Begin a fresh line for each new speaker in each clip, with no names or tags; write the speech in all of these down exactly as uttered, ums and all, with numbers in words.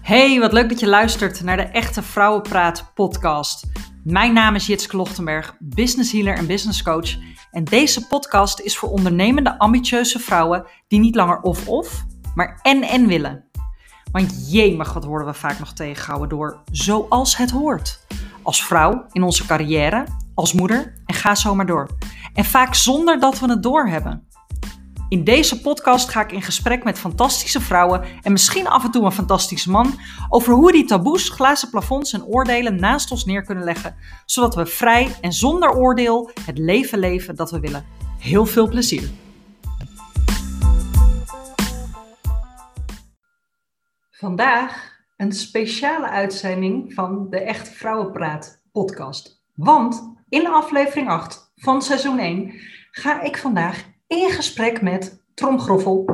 Hey, wat leuk dat je luistert naar de Echte Vrouwenpraat podcast. Mijn naam is Jitske Lochtenberg, business healer en business coach. En deze podcast is voor ondernemende, ambitieuze vrouwen die niet langer of-of, maar en-en willen. Want jemig, wat worden we vaak nog tegengehouden door zoals het hoort. Als vrouw, in onze carrière, als moeder en ga zo maar door. En vaak zonder dat we het doorhebben. In deze podcast ga ik in gesprek met fantastische vrouwen en misschien af en toe een fantastische man over hoe we die taboes, glazen plafonds en oordelen naast ons neer kunnen leggen, zodat we vrij en zonder oordeel het leven leven dat we willen. Heel veel plezier! Vandaag een speciale uitzending van de Echte Vrouwenpraat podcast. Want in aflevering acht van seizoen één ga ik vandaag in gesprek met, tromgroffel,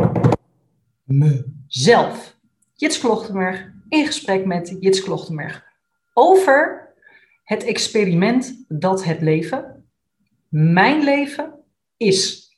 mezelf. Jitske Lochtenberg, in gesprek met Jitske Lochtenberg. Over het experiment dat het leven, mijn leven, is.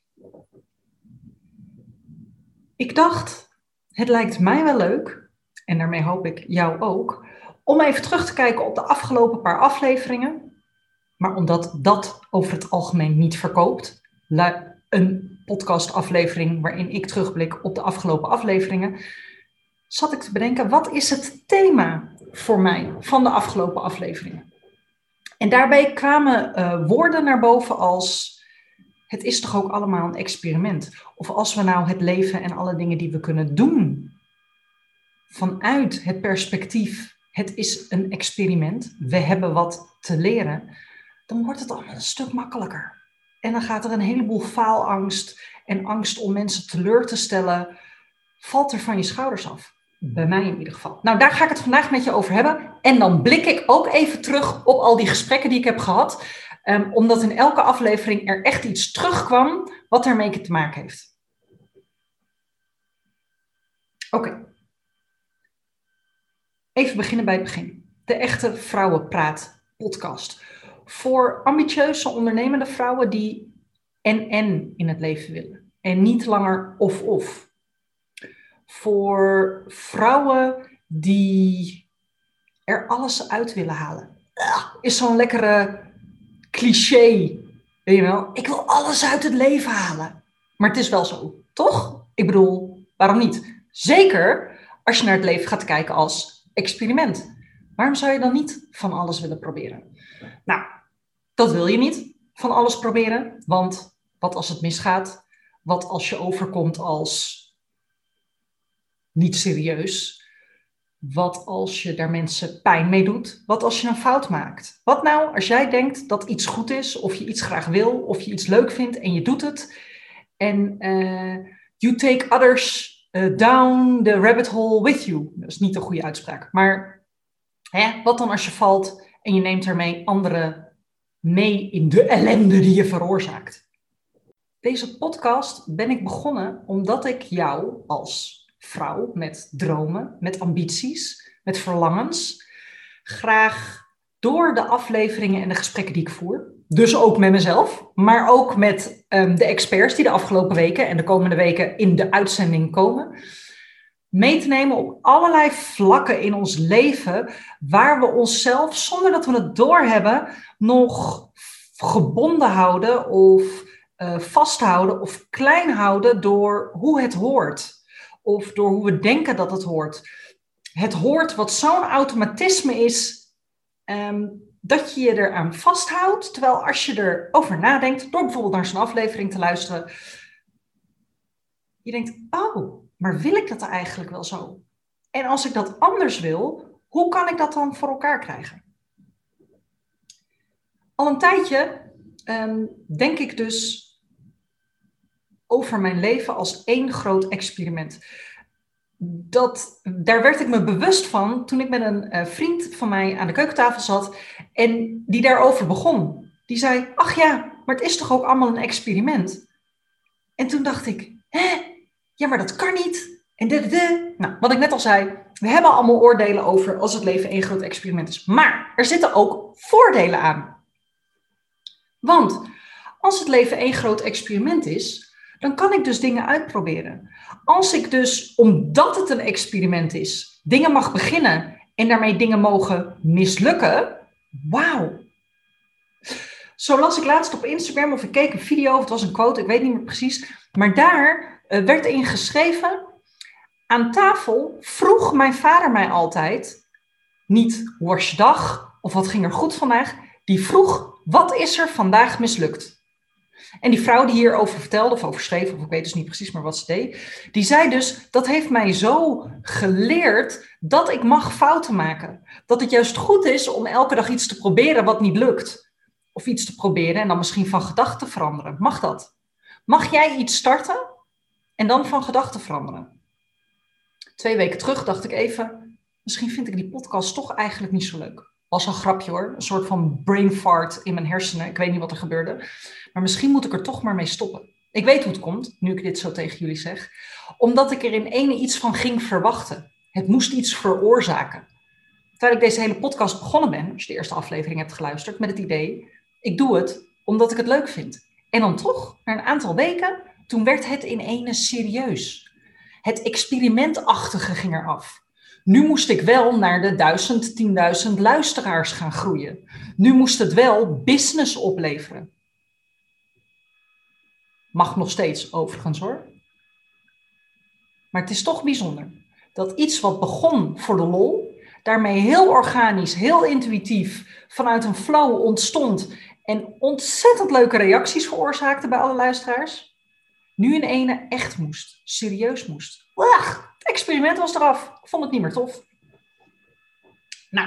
Ik dacht, het lijkt mij wel leuk, en daarmee hoop ik jou ook, om even terug te kijken op de afgelopen paar afleveringen. Maar omdat dat over het algemeen niet verkoopt, een podcastaflevering waarin ik terugblik op de afgelopen afleveringen, zat ik te bedenken, wat is het thema voor mij van de afgelopen afleveringen? En daarbij kwamen uh, woorden naar boven als, het is toch ook allemaal een experiment? Of als we nou het leven en alle dingen die we kunnen doen vanuit het perspectief, het is een experiment, we hebben wat te leren, dan wordt het allemaal een stuk makkelijker. En dan gaat er een heleboel faalangst en angst om mensen teleur te stellen, valt er van je schouders af. Bij mij in ieder geval. Nou, daar ga ik het vandaag met je over hebben. En dan blik ik ook even terug op al die gesprekken die ik heb gehad. Um, omdat in elke aflevering er echt iets terugkwam wat ermee te maken heeft. Oké. Okay. Even beginnen bij het begin. De Echte Vrouwenpraat podcast. Voor ambitieuze ondernemende vrouwen die en-en in het leven willen. En niet langer of-of. Voor vrouwen die er alles uit willen halen. Is zo'n lekkere cliché. Weet je wel? Ik wil alles uit het leven halen. Maar het is wel zo, toch? Ik bedoel, waarom niet? Zeker als je naar het leven gaat kijken als experiment. Waarom zou je dan niet van alles willen proberen? Nou, dat wil je niet, van alles proberen. Want wat als het misgaat? Wat als je overkomt als niet serieus? Wat als je daar mensen pijn mee doet? Wat als je een fout maakt? Wat nou als jij denkt dat iets goed is, of je iets graag wil, of je iets leuk vindt en je doet het. En uh, you take others uh, down the rabbit hole with you. Dat is niet een goede uitspraak. Maar hè, wat dan als je valt en je neemt daarmee anderen mee in de ellende die je veroorzaakt? Deze podcast ben ik begonnen omdat ik jou als vrouw met dromen, met ambities, met verlangens, graag door de afleveringen en de gesprekken die ik voer, dus ook met mezelf, maar ook met um, de experts die de afgelopen weken en de komende weken in de uitzending komen, mee te nemen op allerlei vlakken in ons leven waar we onszelf, zonder dat we het doorhebben, nog gebonden houden of uh, vasthouden of klein houden door hoe het hoort. Of door hoe we denken dat het hoort. Het hoort wat zo'n automatisme is, um, dat je je eraan vasthoudt. Terwijl als je erover nadenkt, door bijvoorbeeld naar zo'n aflevering te luisteren, je denkt, oh, maar wil ik dat eigenlijk wel zo? En als ik dat anders wil, hoe kan ik dat dan voor elkaar krijgen? Al een tijdje um, denk ik dus over mijn leven als één groot experiment. Dat, daar werd ik me bewust van toen ik met een uh, vriend van mij aan de keukentafel zat en die daarover begon. Die zei, ach ja, maar het is toch ook allemaal een experiment? En toen dacht ik, hè? Ja, maar dat kan niet. En de, de, de. Nou, wat ik net al zei, we hebben allemaal oordelen over als het leven één groot experiment is. Maar er zitten ook voordelen aan. Want als het leven één groot experiment is, dan kan ik dus dingen uitproberen. Als ik dus, omdat het een experiment is, dingen mag beginnen en daarmee dingen mogen mislukken. Wauw. Zo las ik laatst op Instagram of ik keek een video of het was een quote, ik weet niet meer precies. Maar daar uh, werd in geschreven, aan tafel vroeg mijn vader mij altijd, niet hoe was je dag of wat ging er goed vandaag. Die vroeg, wat is er vandaag mislukt? En die vrouw die hierover vertelde, of over schreef, of ik weet dus niet precies maar wat ze deed, die zei dus, dat heeft mij zo geleerd dat ik mag fouten maken. Dat het juist goed is om elke dag iets te proberen wat niet lukt. Of iets te proberen en dan misschien van gedachten veranderen. Mag dat? Mag jij iets starten en dan van gedachten veranderen? Twee weken terug dacht ik even, misschien vind ik die podcast toch eigenlijk niet zo leuk. Was een grapje hoor, een soort van brain fart in mijn hersenen. Ik weet niet wat er gebeurde. Maar misschien moet ik er toch maar mee stoppen. Ik weet hoe het komt, nu ik dit zo tegen jullie zeg. Omdat ik er in ene iets van ging verwachten. Het moest iets veroorzaken. Terwijl ik deze hele podcast begonnen ben, als je de eerste aflevering hebt geluisterd, met het idee, ik doe het omdat ik het leuk vind. En dan toch, na een aantal weken, toen werd het in ene serieus. Het experimentachtige ging eraf. Nu moest ik wel naar de duizend, tienduizend luisteraars gaan groeien. Nu moest het wel business opleveren. Mag nog steeds, overigens hoor. Maar het is toch bijzonder dat iets wat begon voor de lol, daarmee heel organisch, heel intuïtief, vanuit een flow ontstond en ontzettend leuke reacties veroorzaakte bij alle luisteraars, nu in ene echt moest, serieus moest. Ach, het experiment was eraf. Ik vond het niet meer tof. Nou,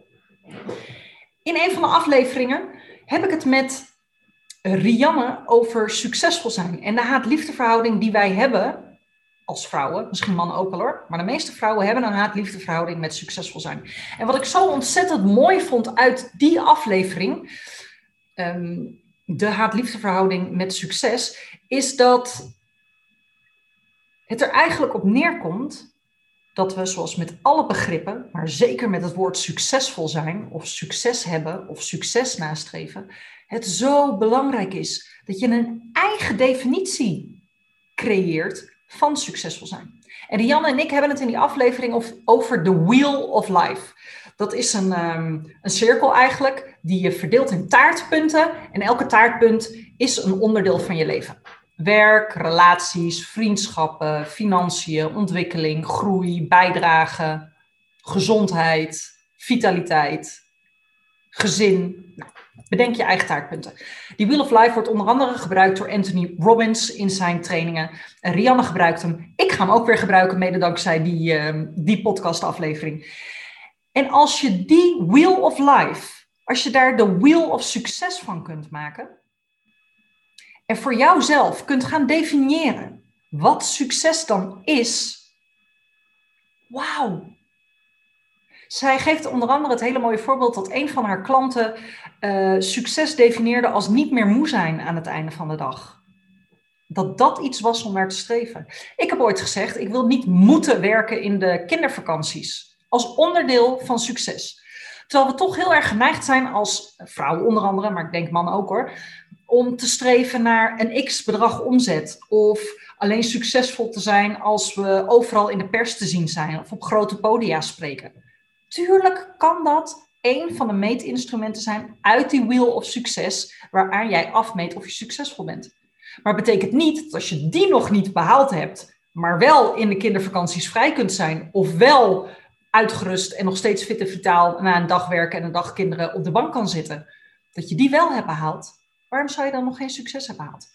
in een van de afleveringen heb ik het met Rianne over succesvol zijn. En de haat-liefdeverhouding die wij hebben als vrouwen, misschien mannen ook wel hoor, maar de meeste vrouwen hebben een haat-liefdeverhouding met succesvol zijn. En wat ik zo ontzettend mooi vond uit die aflevering, um, de haat-liefdeverhouding met succes, is dat het er eigenlijk op neerkomt dat we, zoals met alle begrippen, maar zeker met het woord succesvol zijn, of succes hebben, of succes nastreven, het zo belangrijk is dat je een eigen definitie creëert van succesvol zijn. En Rianne en ik hebben het in die aflevering over de Wheel of Life. Dat is een, um, een cirkel eigenlijk die je verdeelt in taartpunten. En elke taartpunt is een onderdeel van je leven. Werk, relaties, vriendschappen, financiën, ontwikkeling, groei, bijdrage, gezondheid, vitaliteit, gezin. Nou, bedenk je eigen taartpunten. Die Wheel of Life wordt onder andere gebruikt door Anthony Robbins in zijn trainingen. En Rianne gebruikt hem. Ik ga hem ook weer gebruiken, mede dankzij die, uh, die podcastaflevering. En als je die Wheel of Life, als je daar de Wheel of Succes van kunt maken, en voor jouzelf kunt gaan definiëren wat succes dan is, wauw. Zij geeft onder andere het hele mooie voorbeeld dat een van haar klanten uh, succes definieerde als niet meer moe zijn aan het einde van de dag. Dat dat iets was om naar te streven. Ik heb ooit gezegd, ik wil niet moeten werken in de kindervakanties als onderdeel van succes. Terwijl we toch heel erg geneigd zijn als vrouwen onder andere, maar ik denk mannen ook hoor, om te streven naar een x-bedrag omzet. Of alleen succesvol te zijn als we overal in de pers te zien zijn of op grote podia spreken. Tuurlijk kan dat een van de meetinstrumenten zijn uit die Wheel of Succes, waaraan jij afmeet of je succesvol bent. Maar het betekent niet dat als je die nog niet behaald hebt, maar wel in de kindervakanties vrij kunt zijn, of wel uitgerust en nog steeds fit en vitaal na een dag werken en een dag kinderen op de bank kan zitten, dat je die wel hebt behaald. Waarom zou je dan nog geen succes hebben behaald?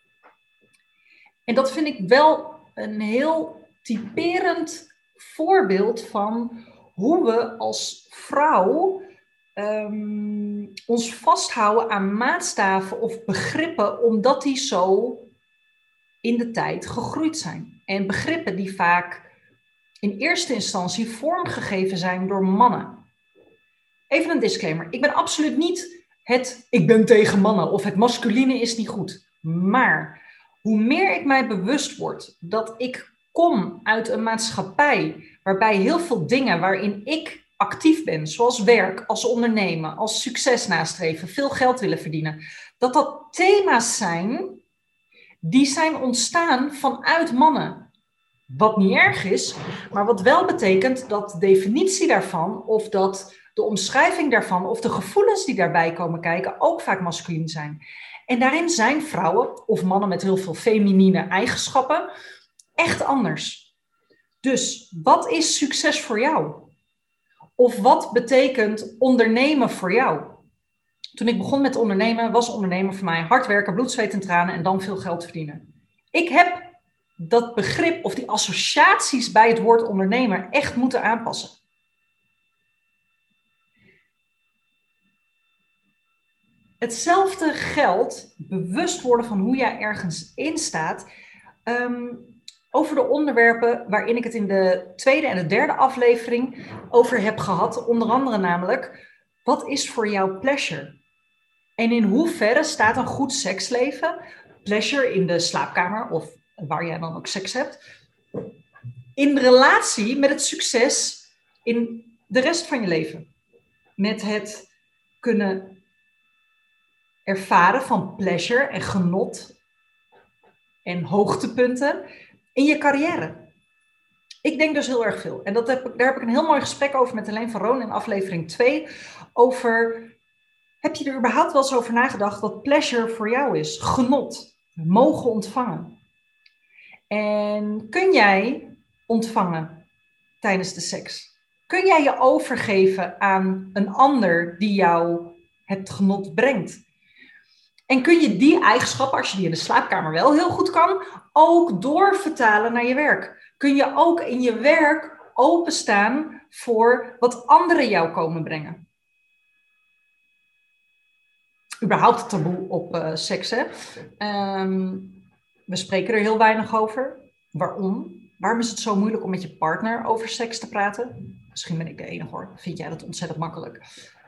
En dat vind ik wel een heel typerend voorbeeld van hoe we als vrouw um, ons vasthouden aan maatstaven of begrippen, omdat die zo in de tijd gegroeid zijn. En begrippen die vaak in eerste instantie vormgegeven zijn door mannen. Even een disclaimer. Ik ben absoluut niet het ik ben tegen mannen of het masculine is niet goed. Maar hoe meer ik mij bewust word dat ik kom uit een maatschappij waarbij heel veel dingen waarin ik actief ben, zoals werk, als ondernemen, als succes nastreven, veel geld willen verdienen, dat dat thema's zijn die zijn ontstaan vanuit mannen. Wat niet erg is, maar wat wel betekent dat de definitie daarvan of dat de omschrijving daarvan of de gevoelens die daarbij komen kijken ook vaak masculien zijn. En daarin zijn vrouwen of mannen met heel veel feminine eigenschappen echt anders. Dus wat is succes voor jou? Of wat betekent ondernemen voor jou? Toen ik begon met ondernemen, was ondernemen voor mij hard werken, bloed, zweet en tranen en dan veel geld verdienen. Ik heb dat begrip of die associaties bij het woord ondernemer echt moeten aanpassen. Hetzelfde geldt, bewust worden van hoe jij ergens in staat, um, over de onderwerpen waarin ik het in de tweede en de derde aflevering over heb gehad. Onder andere namelijk, wat is voor jou pleasure? En in hoeverre staat een goed seksleven, pleasure in de slaapkamer of waar jij dan ook seks hebt, in relatie met het succes in de rest van je leven. Met het kunnen ervaren van pleasure en genot en hoogtepunten in je carrière. Ik denk dus heel erg veel. En dat heb, daar heb ik een heel mooi gesprek over met Helene van Roon in aflevering twee. Over, heb je er überhaupt wel eens over nagedacht wat pleasure voor jou is? Genot, mogen ontvangen. En kun jij ontvangen tijdens de seks? Kun jij je overgeven aan een ander die jou het genot brengt? En kun je die eigenschappen, als je die in de slaapkamer wel heel goed kan, ook doorvertalen naar je werk? Kun je ook in je werk openstaan voor wat anderen jou komen brengen? Überhaupt taboe op uh, seks, hè? Um, we spreken er heel weinig over. Waarom? Waarom is het zo moeilijk om met je partner over seks te praten? Misschien ben ik de enige hoor. Vind jij dat ontzettend makkelijk?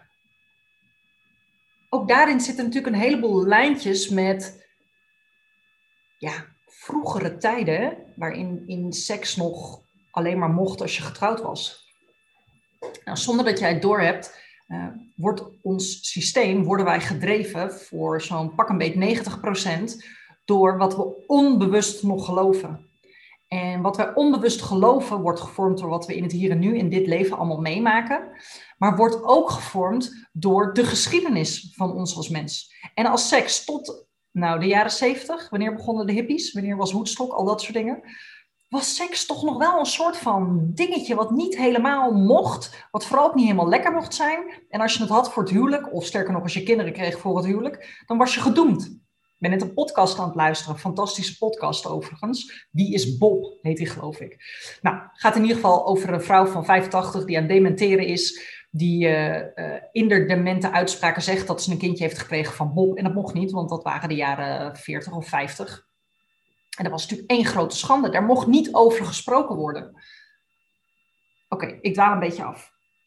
Ook daarin zitten natuurlijk een heleboel lijntjes met ja, vroegere tijden, waarin in seks nog alleen maar mocht als je getrouwd was. Nou, zonder dat jij het doorhebt, uh, wordt ons systeem, worden wij gedreven voor zo'n pak een beet negentig procent door wat we onbewust nog geloven. En wat wij onbewust geloven wordt gevormd door wat we in het hier en nu, in dit leven allemaal meemaken. Maar wordt ook gevormd door de geschiedenis van ons als mens. En als seks tot nou, de jaren zeventig, wanneer begonnen de hippies, wanneer was Woodstock, al dat soort dingen. Was seks toch nog wel een soort van dingetje wat niet helemaal mocht. Wat vooral ook niet helemaal lekker mocht zijn. En als je het had voor het huwelijk, of sterker nog als je kinderen kreeg voor het huwelijk, dan was je gedoemd. Ik ben net een podcast aan het luisteren, een fantastische podcast overigens. Wie is Bob, heet die geloof ik. Nou, het gaat in ieder geval over een vrouw van vijfentachtig die aan het dementeren is. Die uh, uh, in de demente uitspraken zegt dat ze een kindje heeft gekregen van Bob. En dat mocht niet, want dat waren de jaren veertig of vijftig. En dat was natuurlijk één grote schande. Daar mocht niet over gesproken worden. Oké, okay, ik dwaal een beetje af.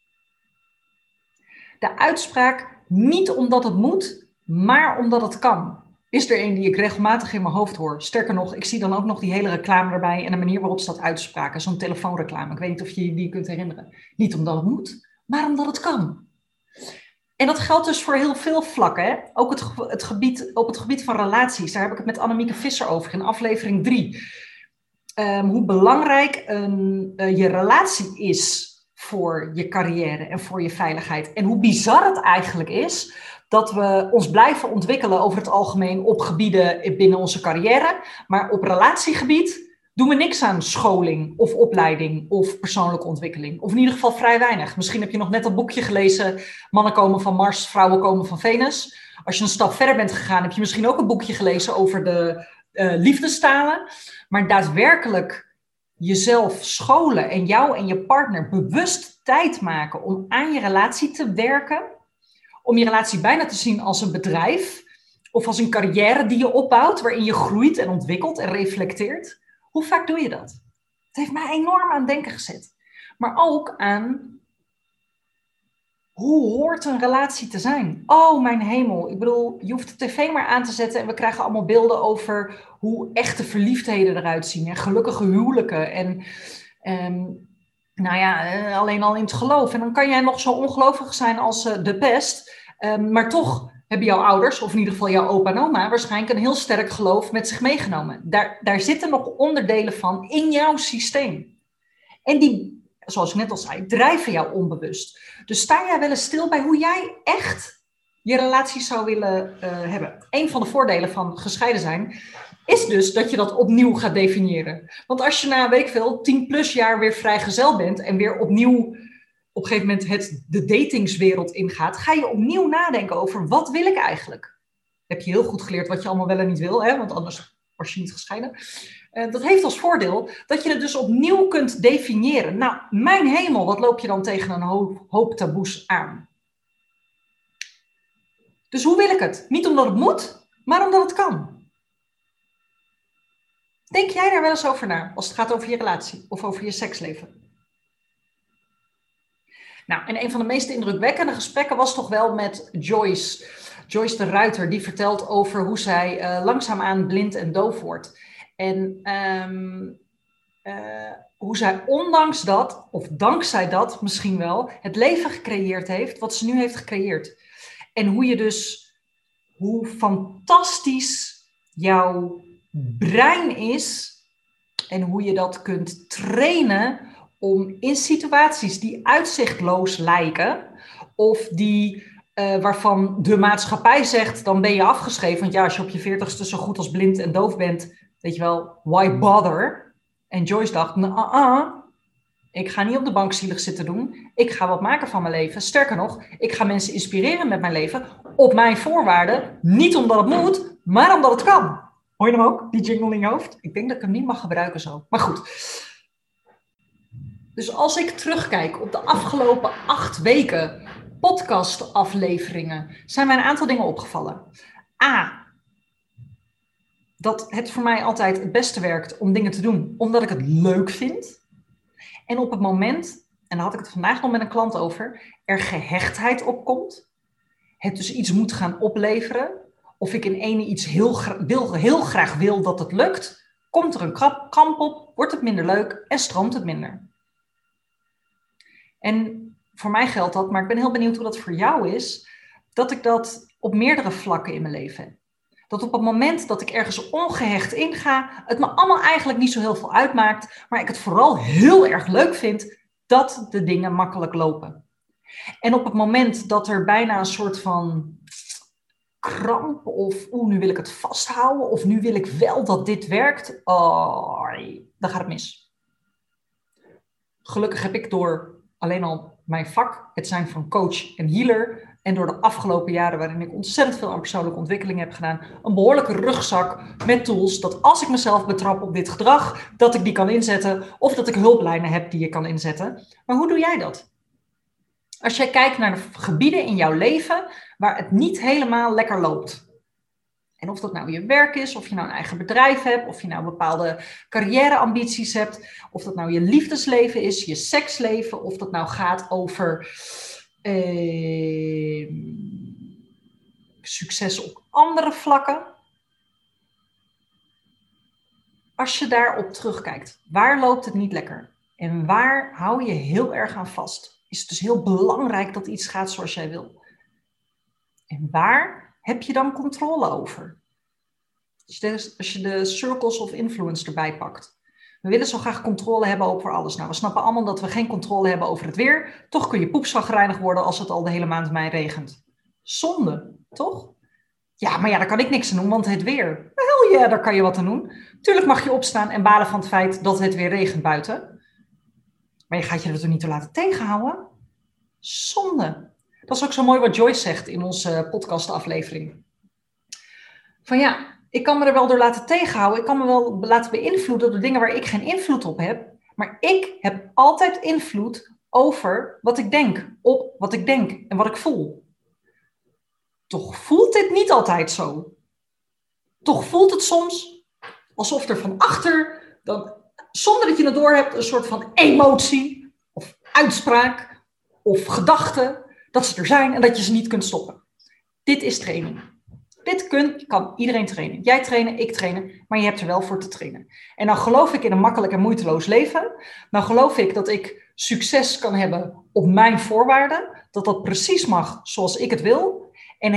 De uitspraak, niet omdat het moet, maar omdat het kan, is er een die ik regelmatig in mijn hoofd hoor. Sterker nog, ik zie dan ook nog die hele reclame erbij en de manier waarop ze dat uitspraken. Zo'n telefoonreclame. Ik weet niet of je je die kunt herinneren. Niet omdat het moet, maar omdat het kan. En dat geldt dus voor heel veel vlakken. Hè? Ook het, het gebied, op het gebied van relaties. Daar heb ik het met Annemieke Visser over in aflevering drie. Um, hoe belangrijk een, uh, je relatie is voor je carrière en voor je veiligheid. En hoe bizar het eigenlijk is dat we ons blijven ontwikkelen over het algemeen op gebieden binnen onze carrière. Maar op relatiegebied doen we niks aan scholing of opleiding of persoonlijke ontwikkeling. Of in ieder geval vrij weinig. Misschien heb je nog net dat boekje gelezen, Mannen komen van Mars, vrouwen komen van Venus. Als je een stap verder bent gegaan, heb je misschien ook een boekje gelezen over de uh, liefdestalen. Maar daadwerkelijk jezelf scholen en jou en je partner bewust tijd maken om aan je relatie te werken. Om je relatie bijna te zien als een bedrijf of als een carrière die je opbouwt, waarin je groeit en ontwikkelt en reflecteert. Hoe vaak doe je dat? Het heeft mij enorm aan het denken gezet. Maar ook aan, hoe hoort een relatie te zijn? Oh, mijn hemel. Ik bedoel, je hoeft de tv maar aan te zetten en we krijgen allemaal beelden over hoe echte verliefdheden eruit zien. En gelukkige huwelijken. En, en nou ja, alleen al in het geloof. En dan kan jij nog zo ongelovig zijn als uh, de pest. Um, maar toch hebben jouw ouders, of in ieder geval jouw opa en oma, waarschijnlijk een heel sterk geloof met zich meegenomen. Daar, daar zitten nog onderdelen van in jouw systeem. En die, zoals ik net al zei, drijven jou onbewust. Dus sta jij wel eens stil bij hoe jij echt je relatie zou willen uh, hebben. Een van de voordelen van gescheiden zijn is dus dat je dat opnieuw gaat definiëren. Want als je na, weet ik veel, tien plus jaar weer vrijgezel bent en weer opnieuw op een gegeven moment het, de datingswereld ingaat, ga je opnieuw nadenken over wat wil ik eigenlijk? Heb je heel goed geleerd wat je allemaal wel en niet wil, hè? Want anders was je niet gescheiden. Uh, dat heeft als voordeel dat je het dus opnieuw kunt definiëren. Nou, mijn hemel, wat loop je dan tegen een hoop, hoop taboes aan? Dus hoe wil ik het? Niet omdat het moet, maar omdat het kan. Denk jij daar wel eens over na, als het gaat over je relatie of over je seksleven? Nou, en een van de meest indrukwekkende gesprekken was toch wel met Joyce. Joyce de Ruiter, die vertelt over hoe zij uh, langzaamaan blind en doof wordt. En um, uh, hoe zij ondanks dat, of dankzij dat misschien wel, het leven gecreëerd heeft wat ze nu heeft gecreëerd. En hoe je dus, hoe fantastisch jouw brein is en hoe je dat kunt trainen om in situaties die uitzichtloos lijken of die, uh, waarvan de maatschappij zegt, dan ben je afgeschreven. Want ja, als je op je veertigste zo goed als blind en doof bent, weet je wel, why bother? En Joyce dacht, nou, ik ga niet op de bank zielig zitten doen. Ik ga wat maken van mijn leven. Sterker nog, ik ga mensen inspireren met mijn leven op mijn voorwaarden. Niet omdat het moet, maar omdat het kan. Hoor je hem ook, die jingle in je hoofd? Ik denk dat ik hem niet mag gebruiken zo. Maar goed. Dus als ik terugkijk op de afgelopen acht weken podcastafleveringen, zijn mij een aantal dingen opgevallen. A, dat het voor mij altijd het beste werkt om dingen te doen, omdat ik het leuk vind. En op het moment, en daar had ik het vandaag nog met een klant over, er gehechtheid op komt. Het dus iets moet gaan opleveren. Of ik in ene iets heel, gra- wil, heel graag wil dat het lukt. Komt er een krap, kramp op, wordt het minder leuk en stroomt het minder. En voor mij geldt dat, maar ik ben heel benieuwd hoe dat voor jou is, dat ik dat op meerdere vlakken in mijn leven heb. Dat op het moment dat ik ergens ongehecht inga, het me allemaal eigenlijk niet zo heel veel uitmaakt, maar ik het vooral heel erg leuk vind dat de dingen makkelijk lopen. En op het moment dat er bijna een soort van kramp of oeh, nu wil ik het vasthouden of nu wil ik wel dat dit werkt, oh, dan gaat het mis. Gelukkig heb ik door alleen al mijn vak, het zijn van coach en healer, en door de afgelopen jaren waarin ik ontzettend veel aan persoonlijke ontwikkeling heb gedaan, een behoorlijke rugzak met tools, dat als ik mezelf betrap op dit gedrag, dat ik die kan inzetten, of dat ik hulplijnen heb die je kan inzetten. Maar hoe doe jij dat? Als jij kijkt naar de gebieden in jouw leven waar het niet helemaal lekker loopt. En of dat nou je werk is, of je nou een eigen bedrijf hebt, of je nou bepaalde carrièreambities hebt, of dat nou je liefdesleven is, je seksleven, of dat nou gaat over eh, succes op andere vlakken. Als je daarop terugkijkt, waar loopt het niet lekker? En waar hou je heel erg aan vast? Is het dus heel belangrijk dat iets gaat zoals jij wil? En waar heb je dan controle over? Als je, de, als je de circles of influence erbij pakt. We willen zo graag controle hebben over alles. Nou, we snappen allemaal dat we geen controle hebben over het weer. Toch kun je poepzagrijnig worden als het al de hele maand mei regent. Zonde, toch? Ja, maar ja, daar kan ik niks aan doen, want het weer. Wel ja, daar kan je wat aan doen. Tuurlijk mag je opstaan en balen van het feit dat het weer regent buiten. Maar je gaat je er toch niet te laten tegenhouden? Zonde. Dat is ook zo mooi wat Joyce zegt in onze podcastaflevering. Van ja, ik kan me er wel door laten tegenhouden. Ik kan me wel laten beïnvloeden door dingen waar ik geen invloed op heb. Maar ik heb altijd invloed over wat ik denk. Op wat ik denk en wat ik voel. Toch voelt dit niet altijd zo. Toch voelt het soms alsof er van achter, dan, zonder dat je het door hebt, een soort van emotie of uitspraak of gedachte, dat ze er zijn en dat je ze niet kunt stoppen. Dit is training. Dit kun, kan iedereen trainen. Jij trainen, ik trainen, maar je hebt er wel voor te trainen. En dan geloof ik in een makkelijk en moeiteloos leven. Dan geloof ik dat ik succes kan hebben op mijn voorwaarden. Dat dat precies mag zoals ik het wil. En het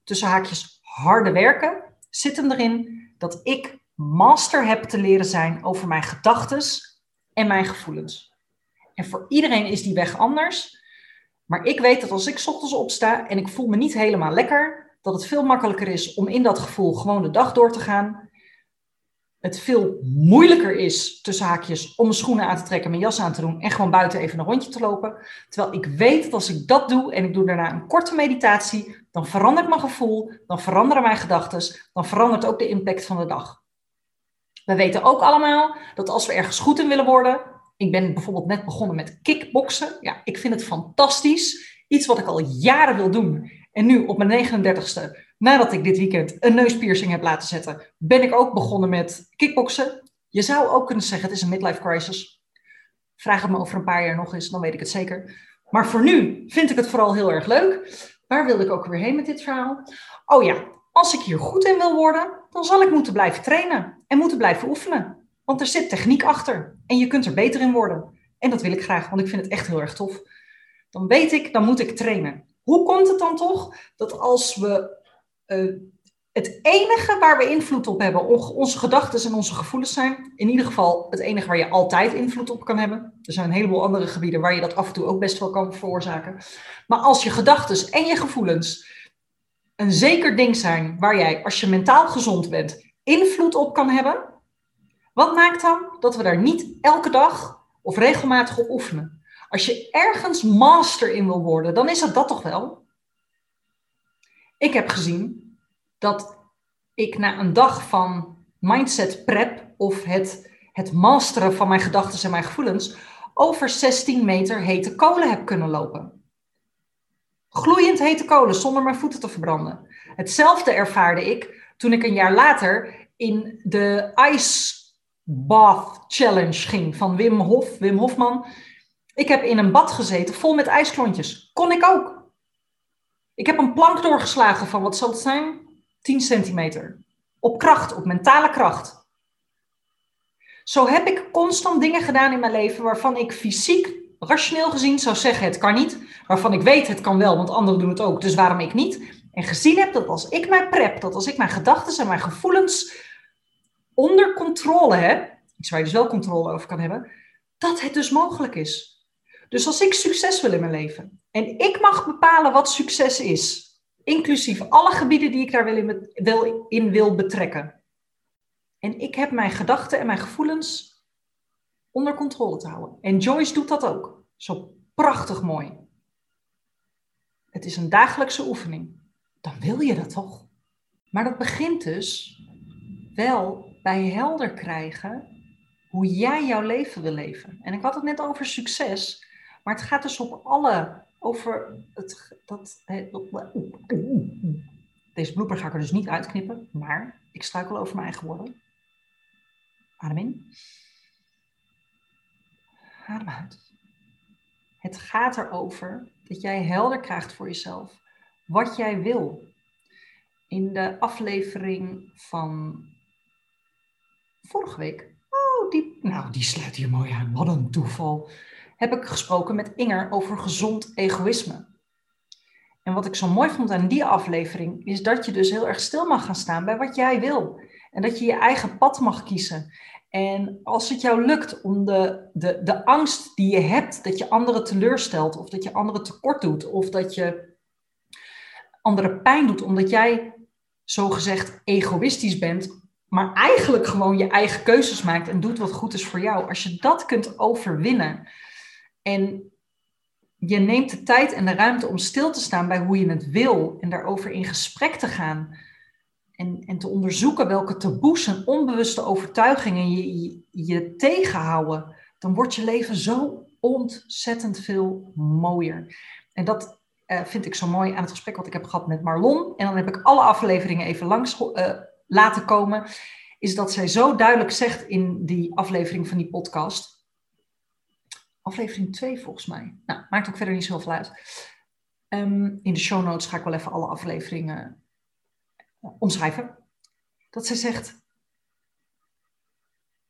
tussen haakjes harde werken, zit hem erin dat ik master heb te leren zijn over mijn gedachtes en mijn gevoelens. En voor iedereen is die weg anders. Maar ik weet dat als ik 's ochtends opsta en ik voel me niet helemaal lekker, dat het veel makkelijker is om in dat gevoel gewoon de dag door te gaan. Het veel moeilijker is, tussen haakjes, om mijn schoenen aan te trekken, mijn jas aan te doen en gewoon buiten even een rondje te lopen. Terwijl ik weet dat als ik dat doe en ik doe daarna een korte meditatie, dan verandert mijn gevoel, dan veranderen mijn gedachten, dan verandert ook de impact van de dag. We weten ook allemaal dat als we ergens goed in willen worden, ik ben bijvoorbeeld net begonnen met kickboksen. Ja, ik vind het fantastisch. Iets wat ik al jaren wil doen. En nu op mijn negenendertigste, nadat ik dit weekend een neuspiercing heb laten zetten, ben ik ook begonnen met kickboksen. Je zou ook kunnen zeggen, het is een midlife crisis. Vraag het me over een paar jaar nog eens, dan weet ik het zeker. Maar voor nu vind ik het vooral heel erg leuk. Waar wilde ik ook weer heen met dit verhaal? Oh ja, als ik hier goed in wil worden, dan zal ik moeten blijven trainen en moeten blijven oefenen. Want er zit techniek achter en je kunt er beter in worden. En dat wil ik graag, want ik vind het echt heel erg tof. Dan weet ik, dan moet ik trainen. Hoe komt het dan toch dat als we uh, het enige waar we invloed op hebben, onze gedachten en onze gevoelens zijn, in ieder geval het enige waar je altijd invloed op kan hebben. Er zijn een heleboel andere gebieden waar je dat af en toe ook best wel kan veroorzaken. Maar als je gedachten en je gevoelens een zeker ding zijn waar jij, als je mentaal gezond bent, invloed op kan hebben, wat maakt dan dat we daar niet elke dag of regelmatig op oefenen? Als je ergens master in wil worden, dan is het dat toch wel? Ik heb gezien dat ik na een dag van mindset prep of het, het masteren van mijn gedachten en mijn gevoelens over zestien meter hete kolen heb kunnen lopen. Gloeiend hete kolen zonder mijn voeten te verbranden. Hetzelfde ervaarde ik toen ik een jaar later in de Ice Bath Challenge ging van Wim Hof, Wim Hofman. Ik heb in een bad gezeten vol met ijsklontjes. Kon ik ook. Ik heb een plank doorgeslagen van, wat zal het zijn? tien centimeter. Op kracht, op mentale kracht. Zo heb ik constant dingen gedaan in mijn leven waarvan ik fysiek, rationeel gezien zou zeggen het kan niet. Waarvan ik weet het kan wel, want anderen doen het ook, dus waarom ik niet? En gezien heb dat als ik mij prep, dat als ik mijn gedachten en mijn gevoelens onder controle heb, iets waar je dus wel controle over kan hebben, dat het dus mogelijk is. Dus als ik succes wil in mijn leven en ik mag bepalen wat succes is, inclusief alle gebieden die ik daar wil in, wil, in wil betrekken. En ik heb mijn gedachten en mijn gevoelens onder controle te houden. En Joyce doet dat ook. Zo prachtig mooi. Het is een dagelijkse oefening. Dan wil je dat toch? Maar dat begint dus wel bij helder krijgen hoe jij jouw leven wil leven. En ik had het net over succes, maar het gaat dus op alle, over het, dat, deze blooper ga ik er dus niet uitknippen, maar ik struikel over mijn eigen woorden. Adem in. Adem uit. Het gaat erover dat jij helder krijgt voor jezelf wat jij wil. In de aflevering van vorige week, oh, die, nou, die sluit hier mooi aan, wat een toeval, heb ik gesproken met Inger over gezond egoïsme. En wat ik zo mooi vond aan die aflevering, is dat je dus heel erg stil mag gaan staan bij wat jij wil. En dat je je eigen pad mag kiezen. En als het jou lukt om de, de, de angst die je hebt, dat je anderen teleurstelt, of dat je anderen tekort doet, of dat je anderen pijn doet, omdat jij zogezegd egoïstisch bent, maar eigenlijk gewoon je eigen keuzes maakt en doet wat goed is voor jou. Als je dat kunt overwinnen en je neemt de tijd en de ruimte om stil te staan bij hoe je het wil en daarover in gesprek te gaan en, en te onderzoeken welke taboes en onbewuste overtuigingen je, je, je tegenhouden, dan wordt je leven zo ontzettend veel mooier. En dat uh, vind ik zo mooi aan het gesprek wat ik heb gehad met Marlon. En dan heb ik alle afleveringen even langs uh, laten komen. Is dat zij zo duidelijk zegt in die aflevering van die podcast. Aflevering twee volgens mij. Nou, maakt ook verder niet zoveel uit. Um, in de show notes ga ik wel even alle afleveringen uh, omschrijven. Dat zij zegt,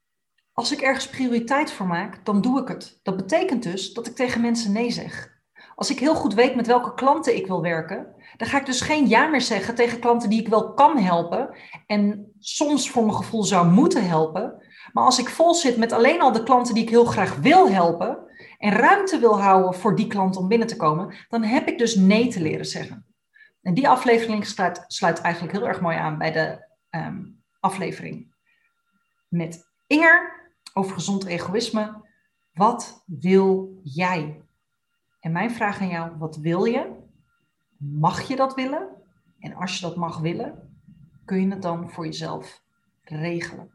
als ik ergens prioriteit voor maak, dan doe ik het. Dat betekent dus dat ik tegen mensen nee zeg. Als ik heel goed weet met welke klanten ik wil werken, dan ga ik dus geen ja meer zeggen tegen klanten die ik wel kan helpen en soms voor mijn gevoel zou moeten helpen. Maar als ik vol zit met alleen al de klanten die ik heel graag wil helpen en ruimte wil houden voor die klant om binnen te komen, dan heb ik dus nee te leren zeggen. En die aflevering sluit, sluit eigenlijk heel erg mooi aan bij de um, aflevering met Inger over gezond egoïsme. Wat wil jij? En mijn vraag aan jou, wat wil je? Mag je dat willen? En als je dat mag willen, kun je het dan voor jezelf regelen?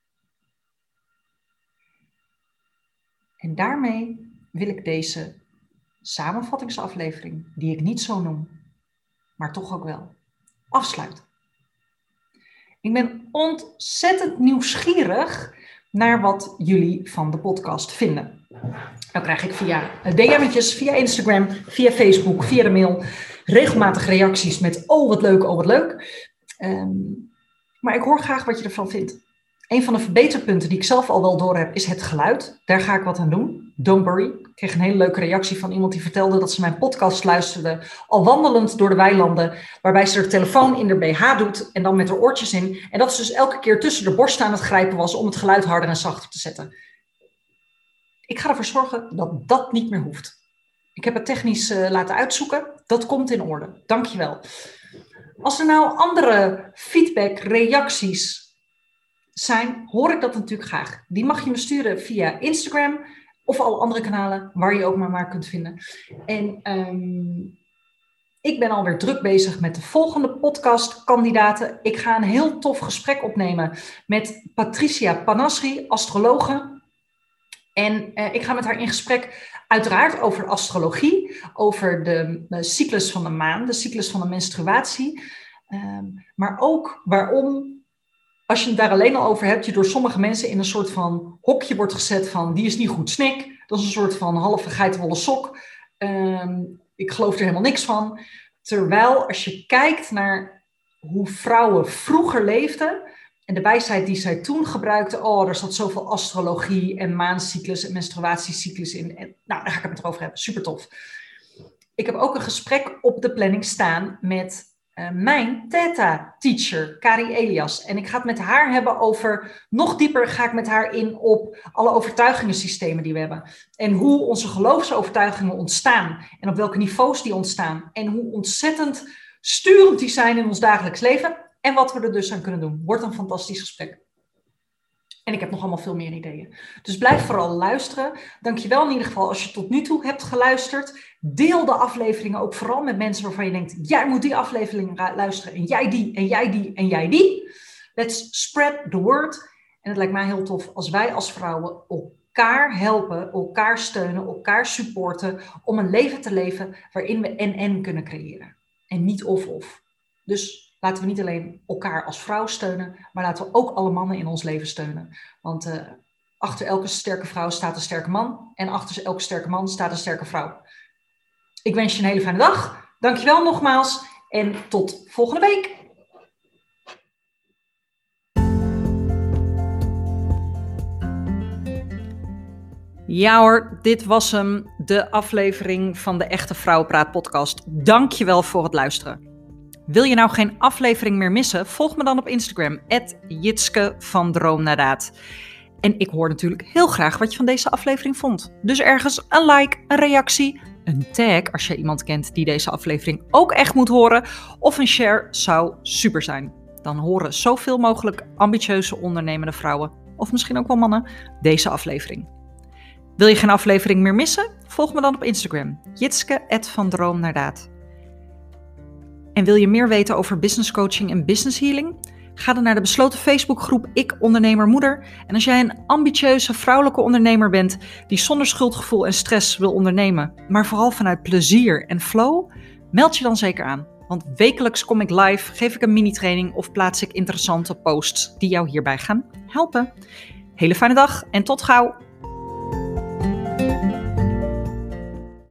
En daarmee wil ik deze samenvattingsaflevering, die ik niet zo noem, maar toch ook wel, afsluiten. Ik ben ontzettend nieuwsgierig naar wat jullie van de podcast vinden. Dan krijg ik via D M'tjes, via Instagram, via Facebook, via de mail regelmatig reacties met oh wat leuk, oh wat leuk. Um, maar ik hoor graag wat je ervan vindt. Een van de verbeterpunten die ik zelf al wel door heb is het geluid. Daar ga ik wat aan doen. Don't worry. Ik kreeg een hele leuke reactie van iemand die vertelde dat ze mijn podcast luisterde al wandelend door de weilanden, waarbij ze haar telefoon in de B H doet en dan met haar oortjes in. En dat ze dus elke keer tussen de borst aan het grijpen was om het geluid harder en zachter te zetten. Ik ga ervoor zorgen dat dat niet meer hoeft. Ik heb het technisch uh, laten uitzoeken. Dat komt in orde. Dankjewel. Als er nou andere feedback, reacties zijn, hoor ik dat natuurlijk graag. Die mag je me sturen via Instagram of alle andere kanalen waar je ook maar, maar kunt vinden. En um, ik ben alweer druk bezig met de volgende podcastkandidaten. Ik ga een heel tof gesprek opnemen met Patricia Panasri, astrologe. En uh, ik ga met haar in gesprek uiteraard over astrologie, over de, de cyclus van de maan, de cyclus van de menstruatie. Um, maar ook waarom, als je het daar alleen al over hebt, je door sommige mensen in een soort van hokje wordt gezet van die is niet goed snik. Dat is een soort van halve geitenwolle sok. Um, ik geloof er helemaal niks van. Terwijl als je kijkt naar hoe vrouwen vroeger leefden en de wijsheid die zij toen gebruikten, oh, er zat zoveel astrologie en maancyclus en menstruatiecyclus in. En, nou, daar ga ik het over hebben. Super tof. Ik heb ook een gesprek op de planning staan met Uh, mijn Theta-teacher, Kari Elias. En ik ga het met haar hebben over, nog dieper ga ik met haar in op alle overtuigingensystemen die we hebben. En hoe onze geloofsovertuigingen ontstaan. En op welke niveaus die ontstaan. En hoe ontzettend sturend die zijn in ons dagelijks leven. En wat we er dus aan kunnen doen. Wordt een fantastisch gesprek. En ik heb nog allemaal veel meer ideeën. Dus blijf vooral luisteren. Dankjewel in ieder geval als je tot nu toe hebt geluisterd. Deel de afleveringen ook vooral met mensen waarvan je denkt, jij moet die aflevering luisteren. En jij die, en jij die, en jij die. Let's spread the word. En het lijkt mij heel tof als wij als vrouwen elkaar helpen, elkaar steunen, elkaar supporten. Om een leven te leven waarin we en-en kunnen creëren. En niet of-of. Dus laten we niet alleen elkaar als vrouw steunen, maar laten we ook alle mannen in ons leven steunen. Want uh, achter elke sterke vrouw staat een sterke man. En achter elke sterke man staat een sterke vrouw. Ik wens je een hele fijne dag. Dankjewel nogmaals. En tot volgende week. Ja hoor, dit was hem. De aflevering van de Echte Vrouwenpraat podcast. Dankjewel voor het luisteren. Wil je nou geen aflevering meer missen? Volg me dan op Instagram, at Jitske van Droom naar Daad. En ik hoor natuurlijk heel graag wat je van deze aflevering vond. Dus ergens een like, een reactie, een tag als je iemand kent die deze aflevering ook echt moet horen. Of een share zou super zijn. Dan horen zoveel mogelijk ambitieuze ondernemende vrouwen, of misschien ook wel mannen, deze aflevering. Wil je geen aflevering meer missen? Volg me dan op Instagram, Jitske at van Droom naar Daad. En wil je meer weten over business coaching en business healing? Ga dan naar de besloten Facebookgroep Ik Ondernemer Moeder. En als jij een ambitieuze vrouwelijke ondernemer bent die zonder schuldgevoel en stress wil ondernemen, maar vooral vanuit plezier en flow, meld je dan zeker aan. Want wekelijks kom ik live, geef ik een mini-training of plaats ik interessante posts die jou hierbij gaan helpen. Hele fijne dag en tot gauw!